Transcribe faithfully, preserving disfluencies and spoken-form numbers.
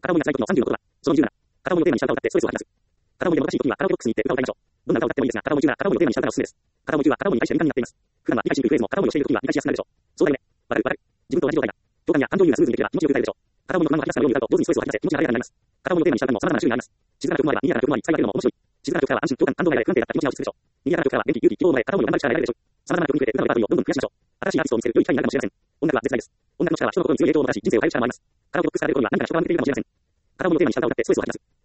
片思いが辛い時のさんじゅうのことは、そのにじゅうなな、片思いのテーマに従ってストレスを吐き出す。片思いでも難しい時にはカラオケボックスに行って歌を歌いましょう。どんな歌を歌ってもいいですが、片思い中なら片思いのテーマに従うのがおすすめです。片思い中は片思いに対して敏感になっています。普段は理解しにくいフレーズも片思いをしている時には理解しやすくなるでしょう。そうだよね。わかるわかる。自分と同じ状態だ。共感や感情移入がスムーズにできれば気持ちよく歌えるでしょう。片思いの不満が吐き出したように歌うと上手にストレスを吐き出せ気持ちが晴れやかになります。片思いのテーマに従うのも様々な種類があります。静かな曲もあれば賑やかな曲もあり、使い分けるのも面白い。静かな曲からは安心、共感、感動が得られ不安定だった気持ちが落ち着くでしょう。賑やかな曲からは元気、勇気、希望を生まれ、片思いを頑張る力が得られるでしょう。様々な曲に触れて歌のレパートリーをどんどん増やしましょう。新しいアーティストを見つける良い機会になるかもしれません。音楽は絶大です。音楽の力は人の心に強い影響をもたらし、人生を変える力もあります。カラオケボックスから出る頃には何かの職場を抜けているかもしれません。片思いのテーマに従う歌ってストレスを吐き出す。